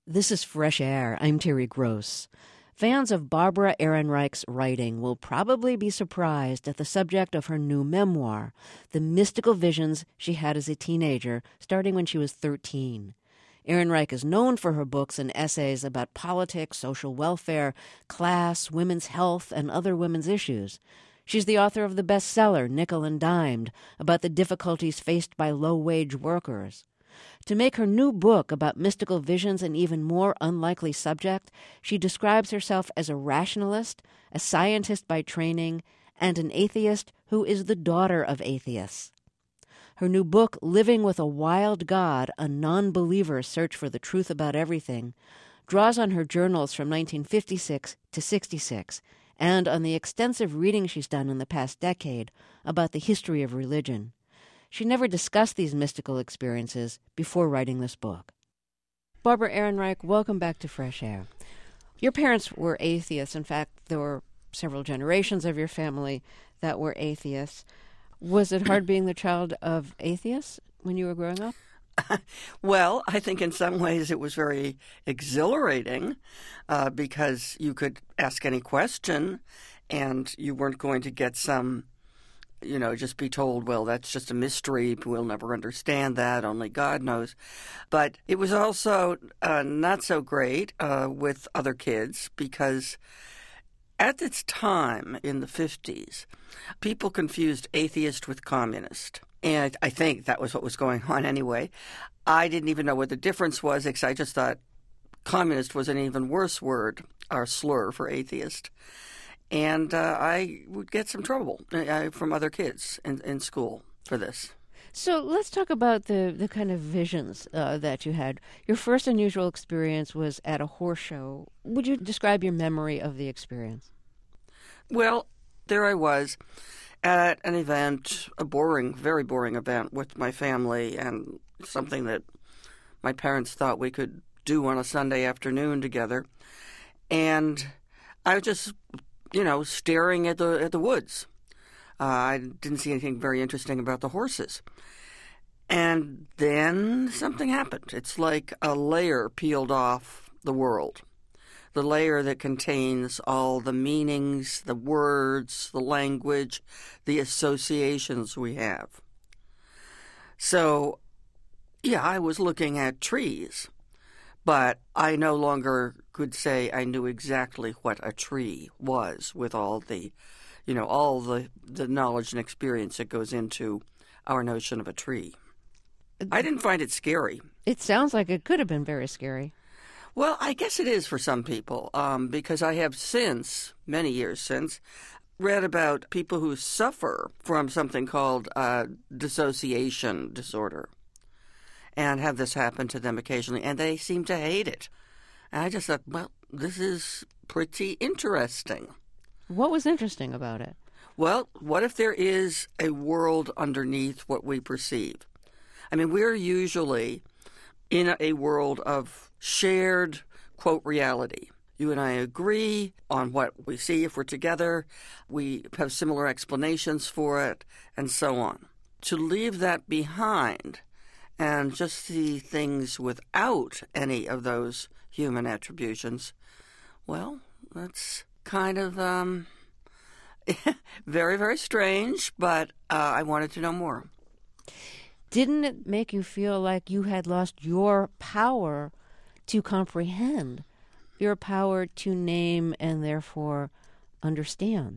This is Fresh Air. I'm Terry Gross. Fans of Barbara Ehrenreich's writing will probably be surprised at the subject of her new memoir, the mystical visions she had as a teenager, starting when she was 13. Ehrenreich is known for her books and essays about politics, social welfare, class, women's health, and other women's issues. She's the author of the bestseller, Nickel and Dimed, about the difficulties faced by low-wage workers. To make her new book about mystical visions an even more unlikely subject, she describes herself as a rationalist, a scientist by training, and an atheist who is the daughter of atheists. Her new book, Living with a Wild God, a non-believer's search for the truth about everything, draws on her journals from 1956 to 66 and on the extensive reading she's done in the past decade about the history of religion. She never discussed these mystical experiences before writing this book. Barbara Ehrenreich, welcome back to Fresh Air. Your parents were atheists. In fact, there were several generations of your family that were atheists. Was it hard being the child of atheists when you were growing up? Well, I think in some ways it was very exhilarating because you could ask any question and you weren't going to get some, just be told, well, that's just a mystery. We'll never understand that. Only God knows. But it was also not so great with other kids because at its time in the 50s, people confused atheist with communist. And I think that was what was going on anyway. I didn't even know what the difference was because I just thought communist was an even worse word or slur for atheist. And I would get some trouble from other kids in school for this. So let's talk about the kind of visions that you had. Your first unusual experience was at a horse show. Would you describe your memory of the experience? Well, there I was at an event, a very boring event with my family and something that my parents thought we could do on a Sunday afternoon together. And I was just staring at the woods. I didn't see anything very interesting about the horses. And then something happened. It's like a layer peeled off the world. The layer that contains all the meanings, the words, the language, the associations we have. So, I was looking at trees. But I no longer could say I knew exactly what a tree was with all the knowledge and experience that goes into our notion of a tree. I didn't find it scary. It sounds like it could have been very scary. Well, I guess it is for some people, because I have many years since, read about people who suffer from something called dissociation disorder. And have this happen to them occasionally, and they seem to hate it. And I just thought, well, this is pretty interesting. What was interesting about it? Well, what if there is a world underneath what we perceive? I mean, we're usually in a world of shared, quote, reality. You and I agree on what we see if we're together. We have similar explanations for it, and so on. To leave that behind and just see things without any of those human attributions, well, that's kind of very, very strange, but I wanted to know more. Didn't it make you feel like you had lost your power to comprehend, your power to name and therefore understand?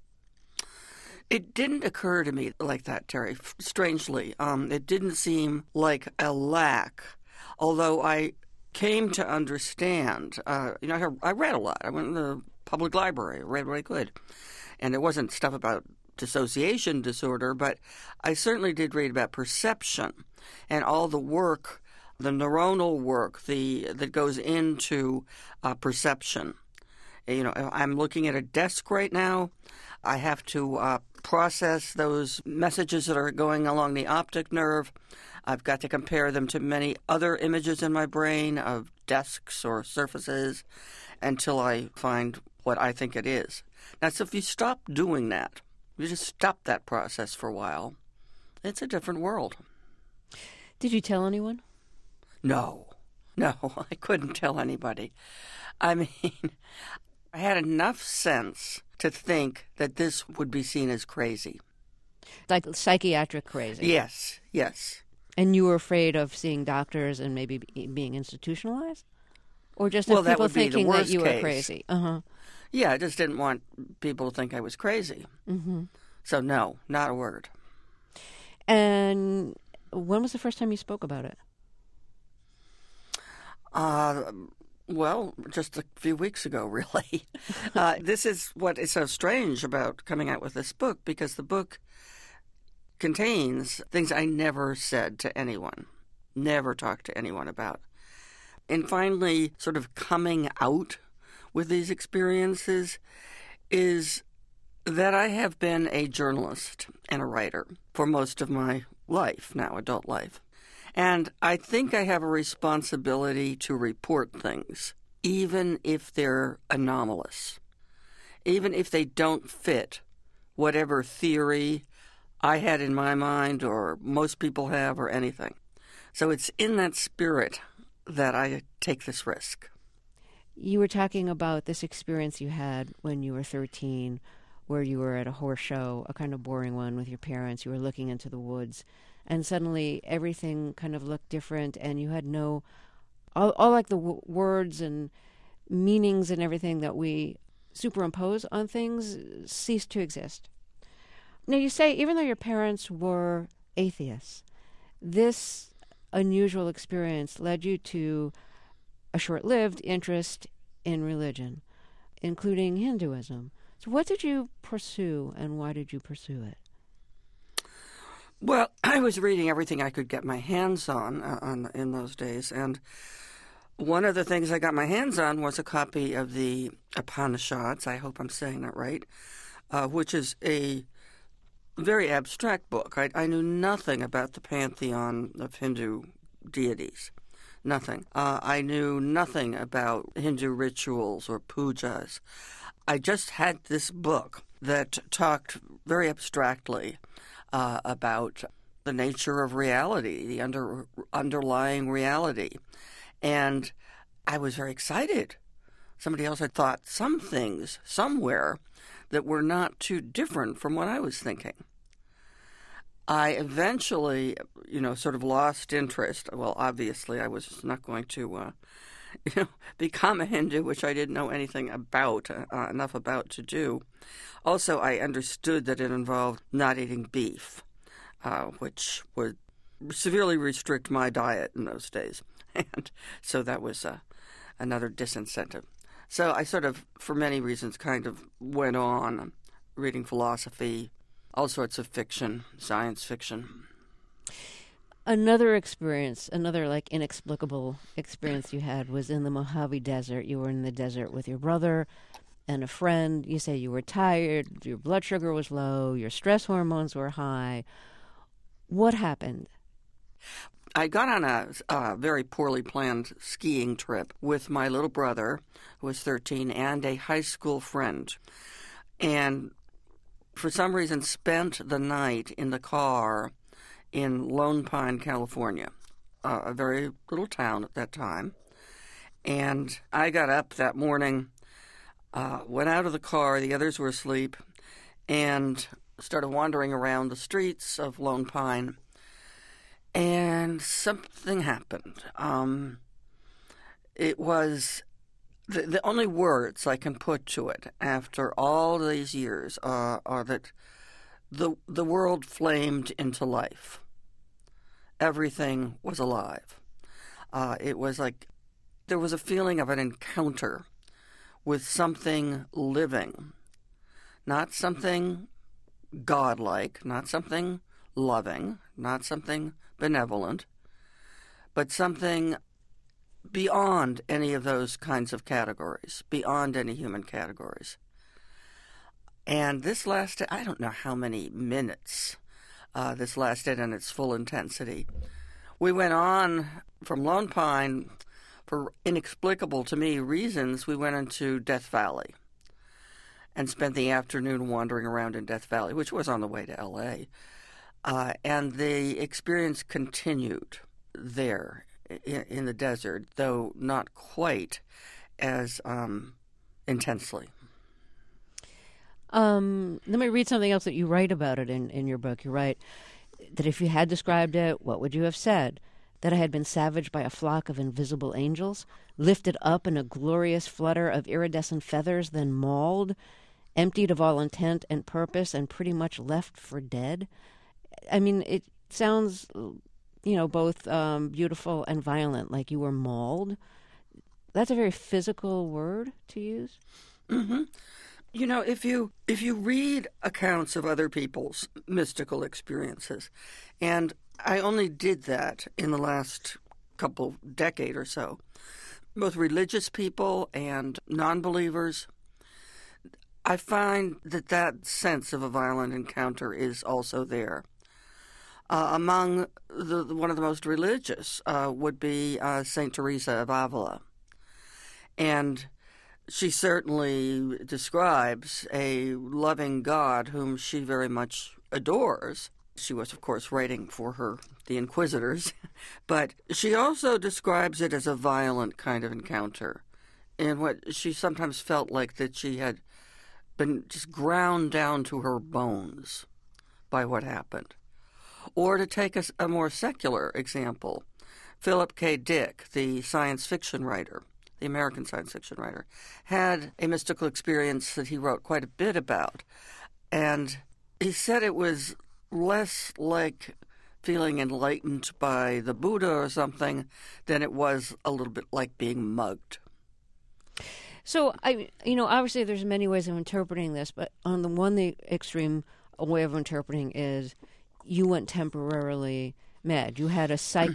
It didn't occur to me like that, Terry, strangely. It didn't seem like a lack, although I came to understand. I read a lot. I went to the public library, read what I could. And there wasn't stuff about dissociation disorder, but I certainly did read about perception and all the work, the neuronal work that goes into perception. I'm looking at a desk right now. I have to process those messages that are going along the optic nerve. I've got to compare them to many other images in my brain of desks or surfaces until I find what I think it is. Now, so if you stop doing that, you just stop that process for a while, it's a different world. Did you tell anyone? No. No, I couldn't tell anybody. I mean, I had enough sense to think that this would be seen as crazy. Like psychiatric crazy. Yes, yes. And you were afraid of seeing doctors and maybe being institutionalized? Or just Well, of that people would be the thinking that worst you were case. crazy? Uh-huh. Yeah, I just didn't want people to think I was crazy. Mm-hmm. So no, not a word. And when was the first time you spoke about it? Well, just a few weeks ago, really. This is what is so strange about coming out with this book, because the book contains things I never said to anyone, never talked to anyone about. And finally, sort of coming out with these experiences is that I have been a journalist and a writer for most of my life now, adult life. And I think I have a responsibility to report things, even if they're anomalous, even if they don't fit whatever theory I had in my mind or most people have or anything. So it's in that spirit that I take this risk. You were talking about this experience you had when you were 13, where you were at a horse show, a kind of boring one with your parents. You were looking into the woods, and suddenly everything kind of looked different, and you had all like the words and meanings and everything that we superimpose on things ceased to exist. Now, you say, even though your parents were atheists, this unusual experience led you to a short-lived interest in religion, including Hinduism. So what did you pursue, and why did you pursue it? Well, I was reading everything I could get my hands on in those days, and one of the things I got my hands on was a copy of the Upanishads, I hope I'm saying that right, which is a very abstract book. I knew nothing about the pantheon of Hindu deities. Nothing. I knew nothing about Hindu rituals or pujas. I just had this book that talked very abstractly about the nature of reality, the underlying reality. And I was very excited. Somebody else had thought some things somewhere that were not too different from what I was thinking. I eventually, sort of lost interest. Well, obviously, I was not going to, become a Hindu, which I didn't know anything about, enough about to do. Also, I understood that it involved not eating beef, which would severely restrict my diet in those days. And so that was another disincentive. So I sort of, for many reasons, kind of went on reading philosophy, all sorts of fiction, science fiction. Another experience, another inexplicable experience you had was in the Mojave Desert. You were in the desert with your brother and a friend. You say you were tired, your blood sugar was low, your stress hormones were high. What happened? I got on a very poorly planned skiing trip with my little brother, who was 13, and a high school friend. And for some reason spent the night in the car in Lone Pine, California, a very little town at that time. And I got up that morning, went out of the car, the others were asleep, and started wandering around the streets of Lone Pine. And something happened. It was the only words I can put to it after all these years are that the world flamed into life. Everything was alive. It was like there was a feeling of an encounter with something living, not something godlike, not something loving, not something benevolent, but something beyond any of those kinds of categories, beyond any human categories. And this lasted, I don't know how many minutes this lasted in its full intensity. We went on from Lone Pine, for inexplicable to me reasons, we went into Death Valley and spent the afternoon wandering around in Death Valley, which was on the way to L.A., and the experience continued there in the desert, though not quite as intensely. Let me read something else that you write about it in your book. You write that if you had described it, what would you have said? That I had been savaged by a flock of invisible angels, lifted up in a glorious flutter of iridescent feathers, then mauled, emptied of all intent and purpose, and pretty much left for dead. I mean, it sounds, both beautiful and violent, like you were mauled. That's a very physical word to use. Mm-hmm. If you read accounts of other people's mystical experiences, and I only did that in the last decade or so, both religious people and non-believers, I find that sense of a violent encounter is also there. Among one of the most religious would be Saint Teresa of Avila, and she certainly describes a loving God whom she very much adores. She was, of course, writing for the Inquisitors, but she also describes it as a violent kind of encounter, in what she sometimes felt like that she had been just ground down to her bones by what happened. Or to take a more secular example, Philip K. Dick, the science fiction writer, the American science fiction writer, had a mystical experience that he wrote quite a bit about. And he said it was less like feeling enlightened by the Buddha or something than it was a little bit like being mugged. So, obviously there's many ways of interpreting this, but on the extreme way of interpreting is you went temporarily mad. You had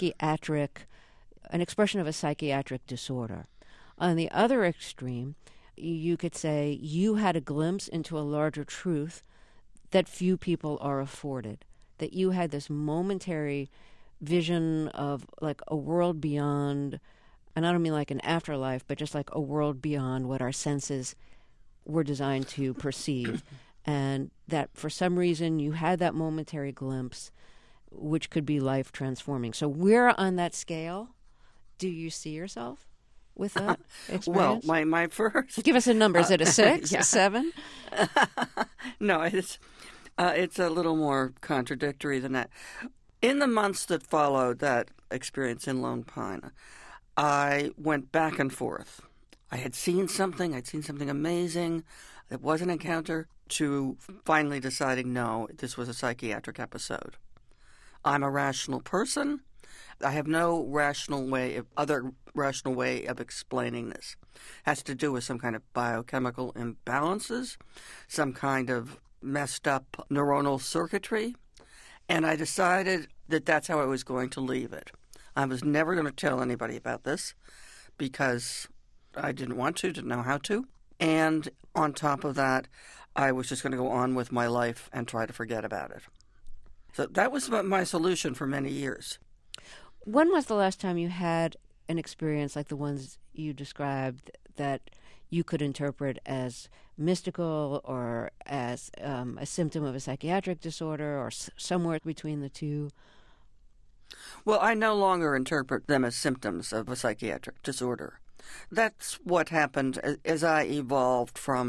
an expression of a psychiatric disorder. On the other extreme, you could say you had a glimpse into a larger truth that few people are afforded, that you had this momentary vision of like a world beyond, and I don't mean like an afterlife, but just like a world beyond what our senses were designed to perceive. And that for some reason you had that momentary glimpse, which could be life transforming. So where on that scale do you see yourself with that experience? Well, my first... Give us a number. Is it a 6, yeah. a 7? No, it's a little more contradictory than that. In the months that followed that experience in Lone Pine, I went back and forth. I had seen something. I'd seen something amazing. It was an encounter, to finally deciding, no, this was a psychiatric episode. I'm a rational person. I have no other rational way of explaining this. It has to do with some kind of biochemical imbalances, some kind of messed up neuronal circuitry, and I decided that that's how I was going to leave it. I was never going to tell anybody about this because I didn't know how to. And on top of that, I was just going to go on with my life and try to forget about it. So that was my solution for many years. When was the last time you had an experience like the ones you described that you could interpret as mystical or as a symptom of a psychiatric disorder or somewhere between the two? Well, I no longer interpret them as symptoms of a psychiatric disorder. That's what happened as I evolved from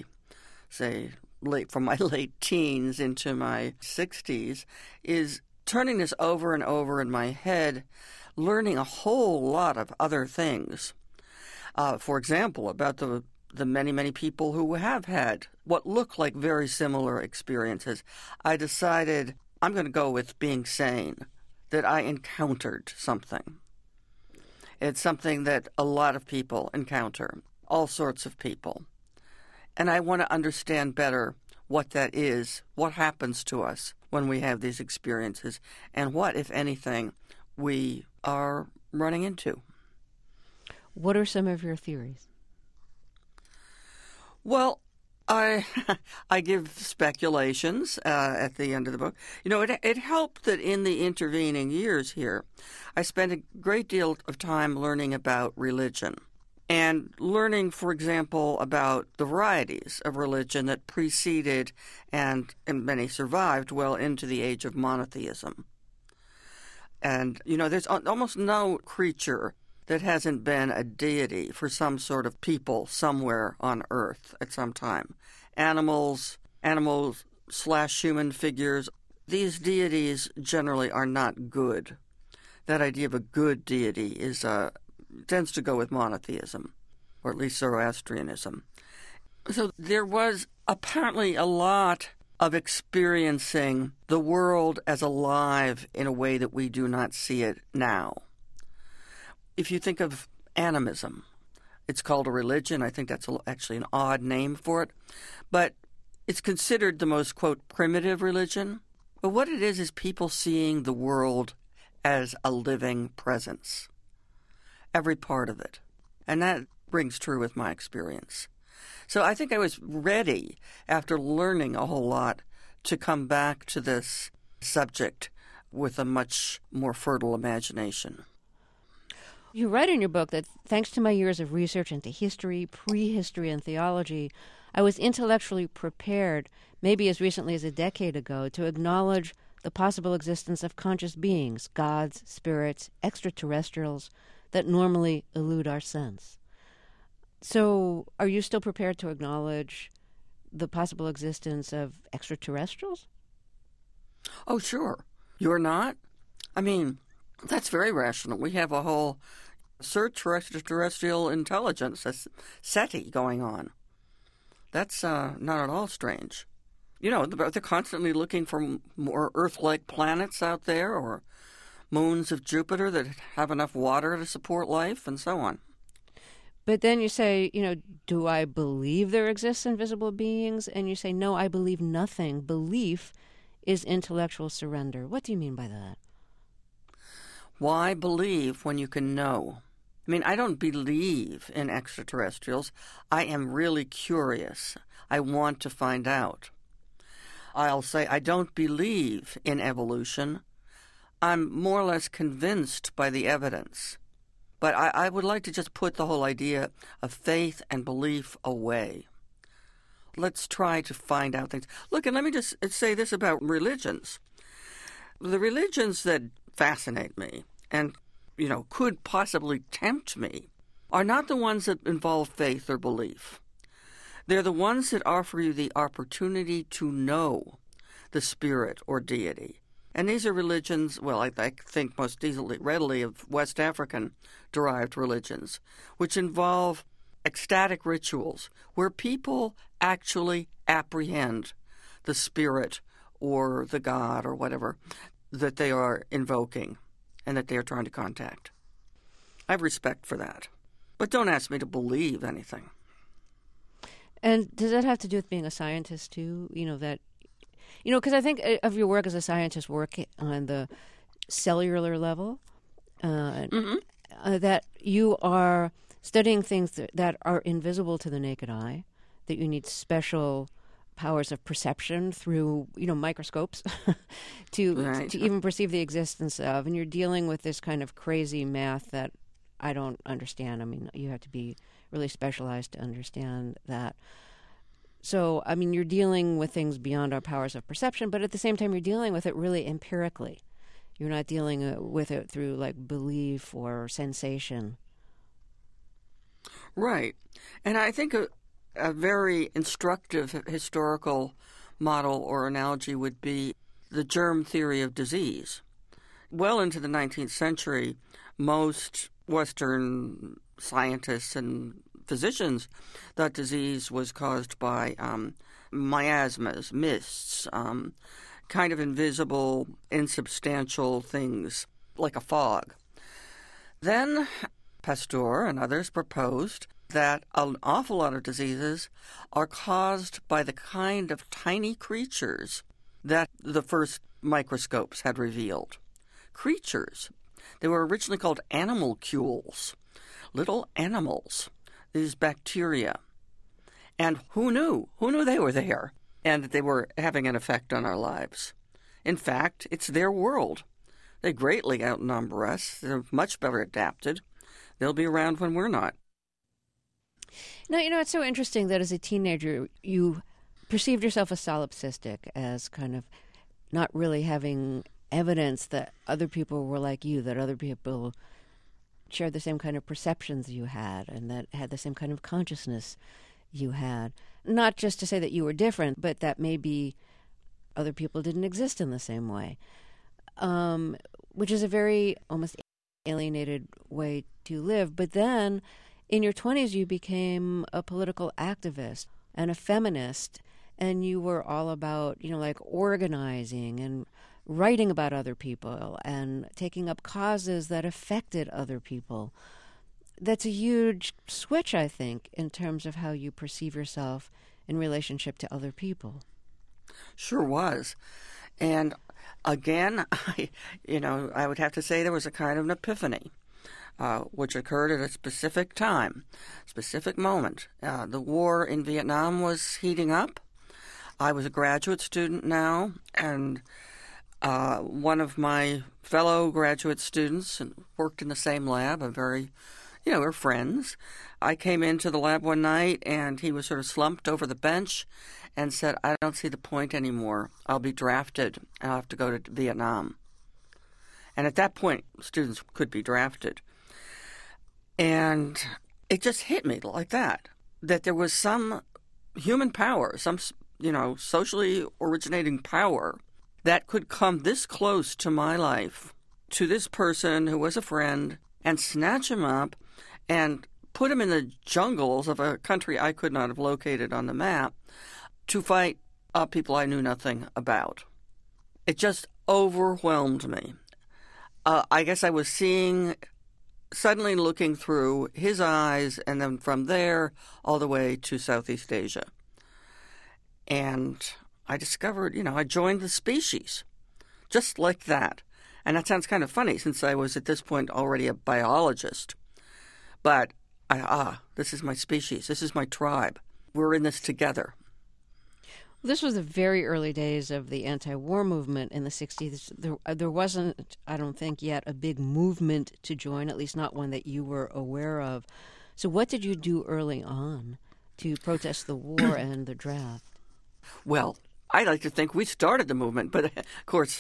my late teens into my 60s, is turning this over and over in my head, learning a whole lot of other things. For example, about the many, many people who have had what look like very similar experiences. I decided I'm going to go with being sane, that I encountered something. It's something that a lot of people encounter, all sorts of people. And I want to understand better what that is, what happens to us when we have these experiences, and what, if anything, we are running into. What are some of your theories? Well, I give speculations at the end of the book. It helped that in the intervening years here, I spent a great deal of time learning about religion and learning, for example, about the varieties of religion that preceded and many survived well into the age of monotheism. And, there's almost no creature that hasn't been a deity for some sort of people somewhere on Earth at some time. Animals/human figures, these deities generally are not good. That idea of a good deity tends to go with monotheism, or at least Zoroastrianism. So there was apparently a lot of experiencing the world as alive in a way that we do not see it now. If you think of animism, it's called a religion. I think that's actually an odd name for it. But it's considered the most, quote, primitive religion. But what it is people seeing the world as a living presence. Every part of it. And that rings true with my experience. So I think I was ready, after learning a whole lot, to come back to this subject with a much more fertile imagination. You write in your book that thanks to my years of research into history, prehistory, and theology, I was intellectually prepared, maybe as recently as a decade ago, to acknowledge the possible existence of conscious beings, gods, spirits, extraterrestrials, that normally elude our sense. So, are you still prepared to acknowledge the possible existence of extraterrestrials? Oh, sure. You're not? I mean, that's very rational. We have a whole search for extraterrestrial intelligence, that's SETI, going on. That's not at all strange. They're constantly looking for more Earth-like planets out there, or moons of Jupiter that have enough water to support life, and so on. But then you say, do I believe there exists invisible beings? And you say, no, I believe nothing. Belief is intellectual surrender. What do you mean by that? Why believe when you can know? I mean, I don't believe in extraterrestrials. I am really curious. I want to find out. I'll say I don't believe in evolution. I'm more or less convinced by the evidence. But I would like to just put the whole idea of faith and belief away. Let's try to find out things. Look, and let me just say this about religions. The religions that fascinate me and, could possibly tempt me are not the ones that involve faith or belief. They're the ones that offer you the opportunity to know the spirit or deity. And these are religions, well, I think most readily of West African-derived religions, which involve ecstatic rituals where people actually apprehend the spirit or the god or whatever that they are invoking and that they are trying to contact. I have respect for that. But don't ask me to believe anything. And does that have to do with being a scientist, too? Because I think of your work as a scientist, work on the cellular level, that you are studying things that are invisible to the naked eye, that you need special powers of perception through, microscopes to even perceive the existence of. And you're dealing with this kind of crazy math that I don't understand. I mean, you have to be really specialized to understand that. So, I mean, you're dealing with things beyond our powers of perception, but at the same time, you're dealing with it really empirically. You're not dealing with it through, belief or sensation. Right. And I think a very instructive historical model or analogy would be the germ theory of disease. Well into the 19th century, most Western scientists and physicians thought disease was caused by miasmas, mists, kind of invisible, insubstantial things like a fog. Then Pasteur and others proposed that an awful lot of diseases are caused by the kind of tiny creatures that the first microscopes had revealed. Creatures. They were originally called animalcules, little animals. These bacteria. And who knew? Who knew they were there and that they were having an effect on our lives? In fact, it's their world. They greatly outnumber us. They're much better adapted. They'll be around when we're not. Now, it's so interesting that as a teenager, you perceived yourself as solipsistic, as kind of not really having evidence that other people were like you, that other people shared the same kind of perceptions you had and that had the same kind of consciousness you had. Not just to say that you were different, but that maybe other people didn't exist in the same way, which is a very almost alienated way to live. But then in your 20s, you became a political activist and a feminist, and you were all about, like organizing and writing about other people and taking up causes that affected other people. That's a huge switch, I think, in terms of how you perceive yourself in relationship to other people. Sure was. And again, I would have to say there was a kind of an epiphany, which occurred at a specific time, specific moment. The war in Vietnam was heating up. I was a graduate student now, and one of my fellow graduate students worked in the same lab, we're friends. I came into the lab one night, and he was sort of slumped over the bench and said, "I don't see the point anymore. I'll be drafted. I'll have to go to Vietnam." And at that point, students could be drafted. And it just hit me like that there was some human power, some, socially originating power that could come this close to my life, to this person who was a friend, and snatch him up and put him in the jungles of a country I could not have located on the map to fight people I knew nothing about. It just overwhelmed me. I guess I was suddenly looking through his eyes, and then from there all the way to Southeast Asia. And I discovered, I joined the species, just like that. And that sounds kind of funny since I was at this point already a biologist. But this is my species. This is my tribe. We're in this together. This was the very early days of the anti-war movement in the 60s. There wasn't, I don't think, yet a big movement to join, at least not one that you were aware of. So what did you do early on to protest the war and the draft? Well, I like to think we started the movement, but of course,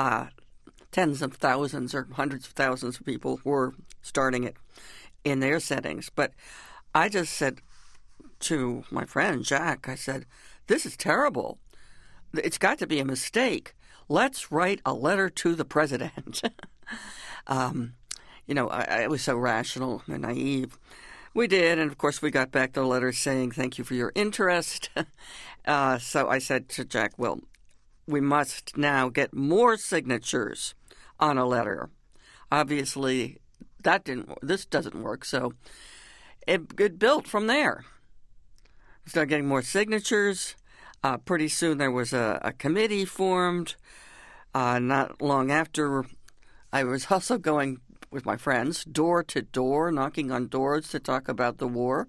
tens of thousands or hundreds of thousands of people were starting it in their settings. But I just said to my friend Jack, I said, "This is terrible. It's got to be a mistake. Let's write a letter to the president." I was so rational and naive. We did, and of course we got back the letter saying, "Thank you for your interest." So I said to Jack, well, we must now get more signatures on a letter. Obviously, this doesn't work, so it built from there. We started getting more signatures. Pretty soon there was a committee formed. Not long after, I was also going with my friends door to door, knocking on doors to talk about the war.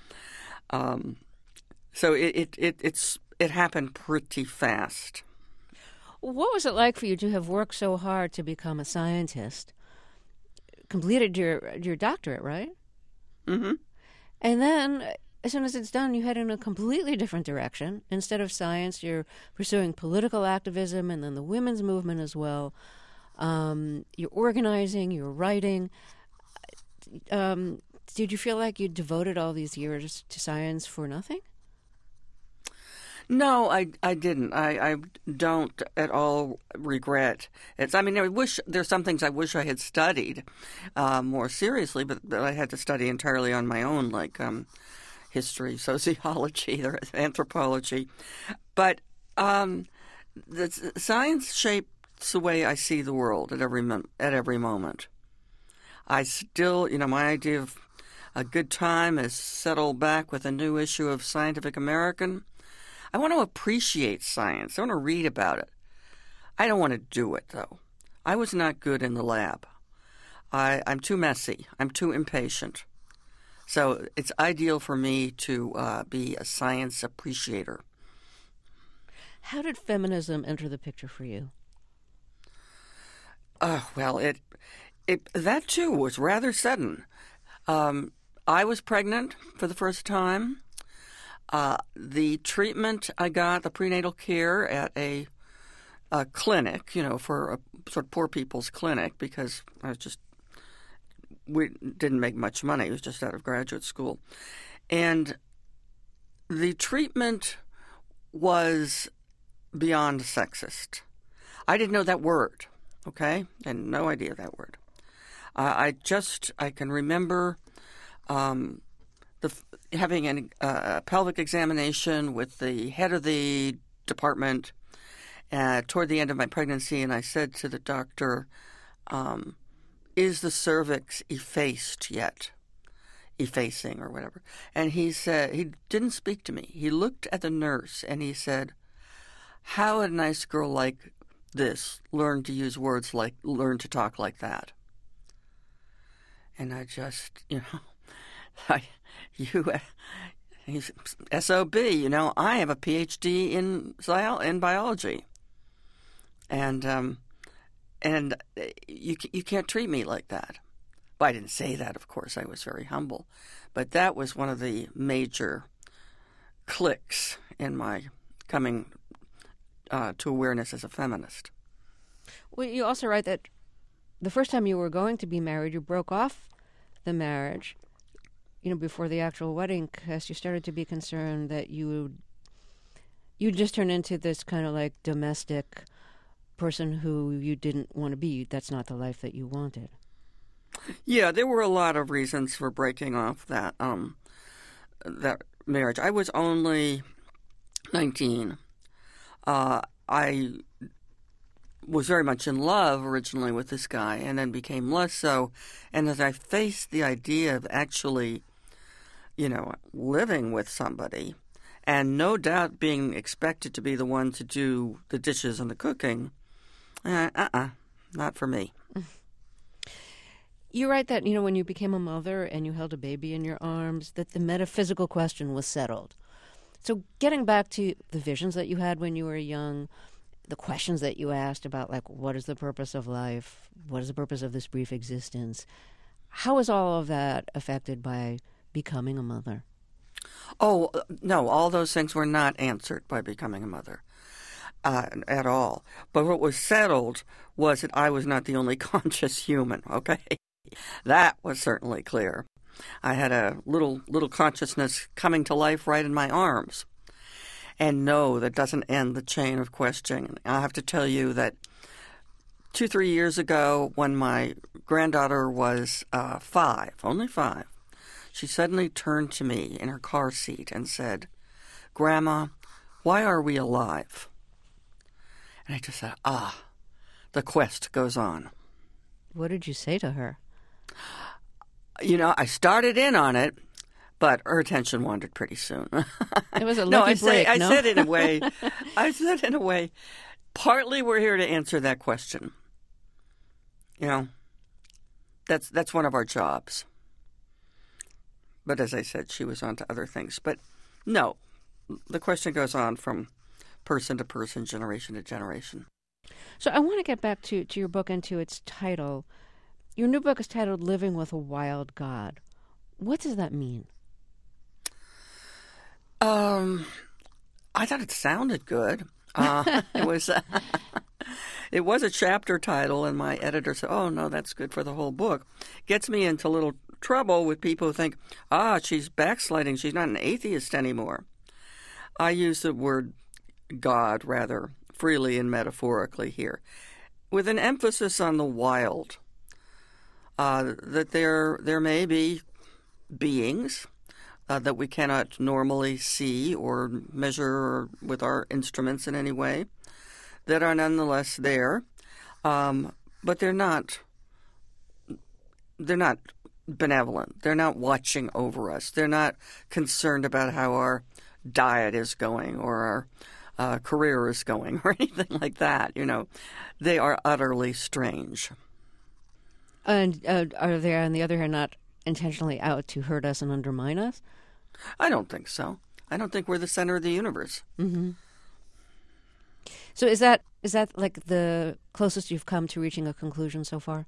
So it happened pretty fast. What was it like for you to have worked so hard to become a scientist? Completed your doctorate, right? Mm-hmm. And then, as soon as it's done, you head in a completely different direction. Instead of science, you're pursuing political activism and then the women's movement as well. You're organizing, you're writing. Did you feel like you devoted all these years to science for nothing? No, I didn't. I don't at all regret it. I mean, there's some things I wish I had studied more seriously, but I had to study entirely on my own, like history, sociology, or anthropology. But the science shapes the way I see the world at every moment. I still, my idea of a good time is settle back with a new issue of Scientific American. I want to appreciate science. I want to read about it. I don't want to do it, though. I was not good in the lab. I'm too messy. I'm too impatient. So it's ideal for me to be a science appreciator. How did feminism enter the picture for you? Well, that too was rather sudden. I was pregnant for the first time. The treatment I got, the prenatal care at a a clinic, for a sort of poor people's clinic, because we didn't make much money. It was just out of graduate school. And the treatment was beyond sexist. I didn't know that word, okay? I had no idea that word. I can remember having a pelvic examination with the head of the department toward the end of my pregnancy, and I said to the doctor, is the cervix effaced yet? Effacing or whatever. And he said, he didn't speak to me. He looked at the nurse and he said, how would a nice girl like this learn to use words like, learn to talk like that? And I just, he's SOB, I have a PhD in biology. And you can't treat me like that. But I didn't say that, of course. I was very humble. But that was one of the major clicks in my coming to awareness as a feminist. Well, you also write that the first time you were going to be married, you broke off the marriage, before the actual wedding, because you started to be concerned that you just turn into this kind of like domestic person who you didn't want to be. That's not the life that you wanted. Yeah, there were a lot of reasons for breaking off that marriage. I was only 19. I was very much in love originally with this guy and then became less so. And as I faced the idea of actually, living with somebody and no doubt being expected to be the one to do the dishes and the cooking, not for me. You write that, when you became a mother and you held a baby in your arms, that the metaphysical question was settled. So getting back to the visions that you had when you were young, the questions that you asked about, like, what is the purpose of life? What is the purpose of this brief existence? How is all of that affected by becoming a mother? Oh, no, all those things were not answered by becoming a mother at all. But what was settled was that I was not the only conscious human, okay? That was certainly clear. I had a little consciousness coming to life right in my arms. And no, that doesn't end the chain of questioning. I have to tell you that 2-3 years ago, when my granddaughter was 5, only 5, she suddenly turned to me in her car seat and said, "Grandma, why are we alive?" And I just said, the quest goes on. What did you say to her? I started in on it, but her attention wandered pretty soon. It was a lucky break, I said in a way, partly we're here to answer that question. That's one of our jobs. But as I said, she was on to other things. But no, the question goes on from person to person, generation to generation. So I want to get back to your book and to its title. Your new book is titled Living with a Wild God. What does that mean? I thought it sounded good. It was a chapter title, and my editor said, "Oh no, that's good for the whole book." Gets me into little trouble with people who think, she's backsliding. She's not an atheist anymore. I use the word God rather freely and metaphorically here, with an emphasis on the wild. That there may be beings that we cannot normally see or measure with our instruments in any way, that are nonetheless there, but they're not benevolent. They're not watching over us. They're not concerned about how our diet is going or our career is going or anything like that. They are utterly strange. And are they, on the other hand, not intentionally out to hurt us and undermine us? I don't think so. I don't think we're the center of the universe. Mm-hmm. So is that like the closest you've come to reaching a conclusion so far?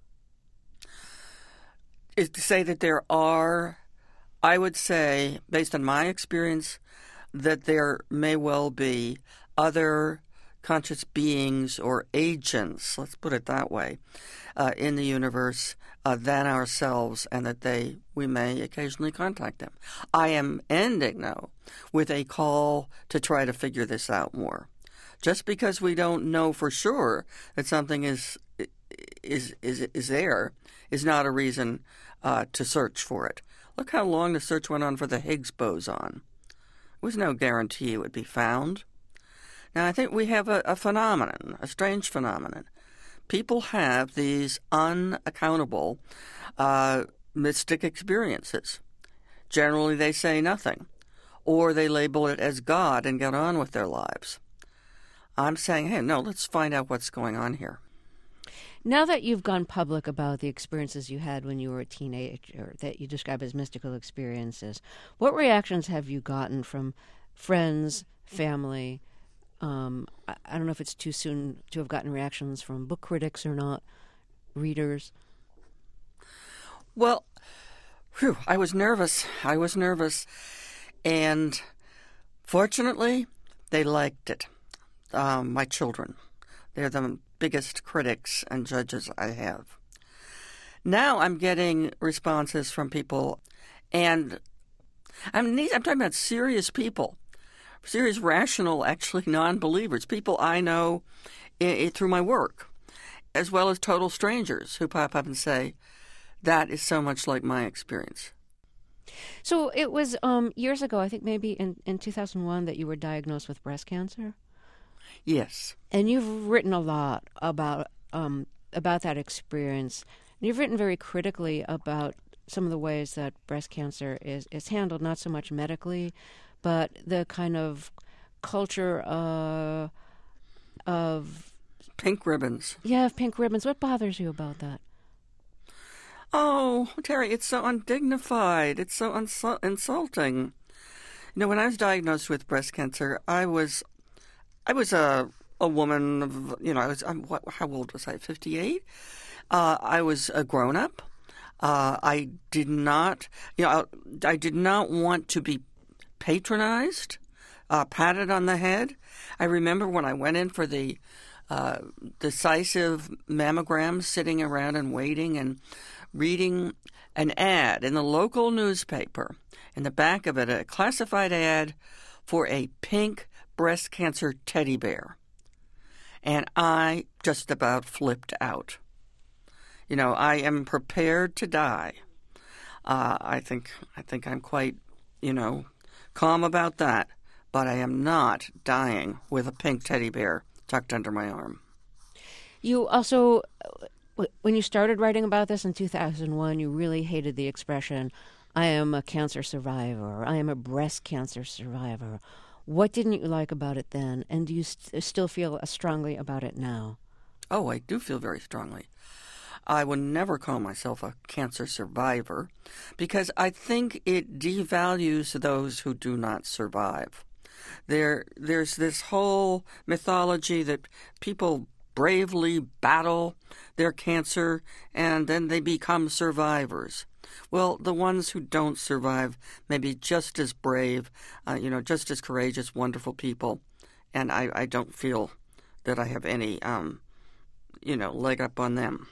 Is to say that there are, I would say, based on my experience, that there may well be other conscious beings or agents, let's put it that way, in the universe than ourselves, and that we may occasionally contact them. I am ending, though, with a call to try to figure this out more. Just because we don't know for sure that something is there is not a reason to search for it. Look how long the search went on for the Higgs boson. There was no guarantee it would be found. Now, I think we have a phenomenon, a strange phenomenon. People have these unaccountable mystic experiences. Generally, they say nothing, or they label it as God and get on with their lives. I'm saying, hey, no, let's find out what's going on here. Now that you've gone public about the experiences you had when you were a teenager that you describe as mystical experiences, what reactions have you gotten from friends, family? I don't know if it's too soon to have gotten reactions from book critics or not, readers. Well, I was nervous. And fortunately, they liked it. My children. They're the biggest critics and judges I have. Now I'm getting responses from people, and I'm talking about serious people. Serious, rational, actually non-believers, people I know through my work, as well as total strangers who pop up and say, that is so much like my experience. So it was years ago, I think maybe in 2001, that you were diagnosed with breast cancer? Yes. And you've written a lot about that experience. And you've written very critically about some of the ways that breast cancer is handled, not so much medically, but the kind of culture of pink ribbons. Yeah, of pink ribbons. What bothers you about that? Oh, Terry, it's so undignified. It's so insulting. You know, when I was diagnosed with breast cancer, I was a woman of, how old was I? 58. I was a grown up. I did not want to be patronized, patted on the head. I remember when I went in for the decisive mammogram, sitting around and waiting and reading an ad in the local newspaper. In the back of it, a classified ad for a pink breast cancer teddy bear. And I just about flipped out. You know, I am prepared to die. I think I'm quite, calm about that. But I am not dying with a pink teddy bear tucked under my arm. You also, when you started writing about this in 2001, you really hated the expression, I am a cancer survivor, or I am a breast cancer survivor. What didn't you like about it then, and do you still feel strongly about it now? Oh, I do feel very strongly. I would never call myself a cancer survivor because I think it devalues those who do not survive. There's this whole mythology that people bravely battle their cancer and then they become survivors. Well, the ones who don't survive may be just as brave, just as courageous, wonderful people, and I don't feel that I have any, leg up on them.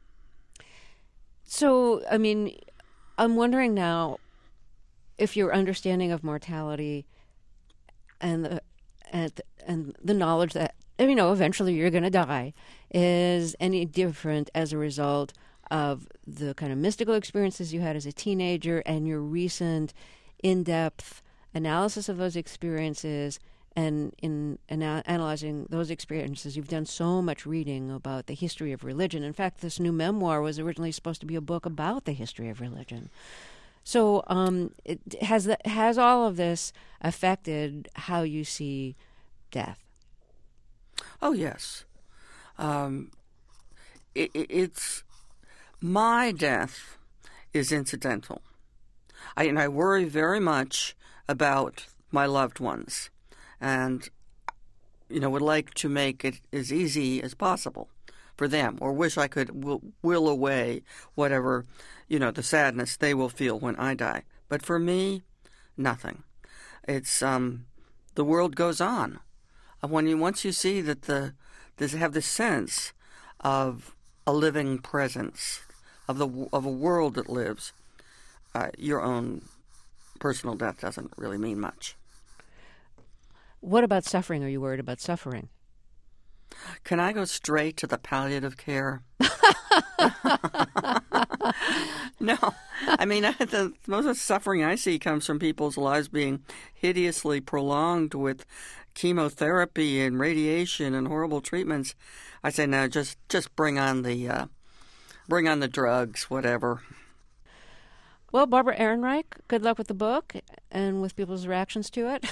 So, I mean, I'm wondering now if your understanding of mortality and the knowledge that, eventually you're going to die is any different as a result of the kind of mystical experiences you had as a teenager and your recent in-depth analysis of those experiences. And in analyzing those experiences, you've done so much reading about the history of religion. In fact, this new memoir was originally supposed to be a book about the history of religion. So has all of this affected how you see death? Oh, yes. It's my death is incidental. I worry very much about my loved ones. And, would like to make it as easy as possible for them, or wish I could will away whatever, the sadness they will feel when I die. But for me, nothing. It's, the world goes on. Once you see that have this sense of a living presence of a world that lives, your own personal death doesn't really mean much. What about suffering? Are you worried about suffering? Can I go straight to the palliative care? No. I mean, the most of the suffering I see comes from people's lives being hideously prolonged with chemotherapy and radiation and horrible treatments. I say, no, just bring on the drugs, whatever. Well, Barbara Ehrenreich, good luck with the book and with people's reactions to it.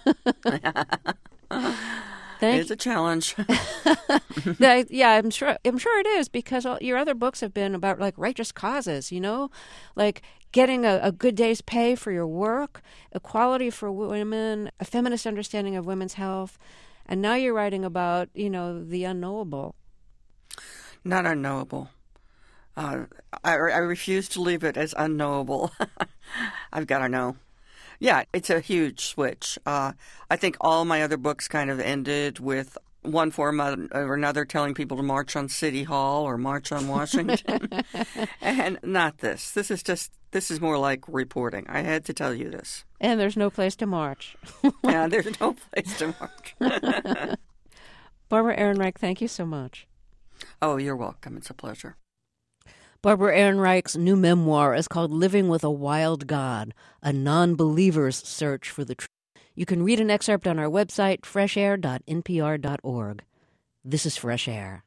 It's a challenge. Yeah, I'm sure it is, because your other books have been about like righteous causes, like getting a good day's pay for your work, equality for women, a feminist understanding of women's health, and now you're writing about, the unknowable. Not unknowable. I refuse to leave it as unknowable. I've got to know. Yeah, it's a huge switch. I think all my other books kind of ended with one form or another telling people to march on City Hall or march on Washington. And not this. This is more like reporting. I had to tell you this. And there's no place to march. Yeah, there's no place to march. Barbara Ehrenreich, thank you so much. Oh, you're welcome. It's a pleasure. Barbara Ehrenreich's new memoir is called Living with a Wild God, a non-believer's search for the truth. You can read an excerpt on our website, freshair.npr.org. This is Fresh Air.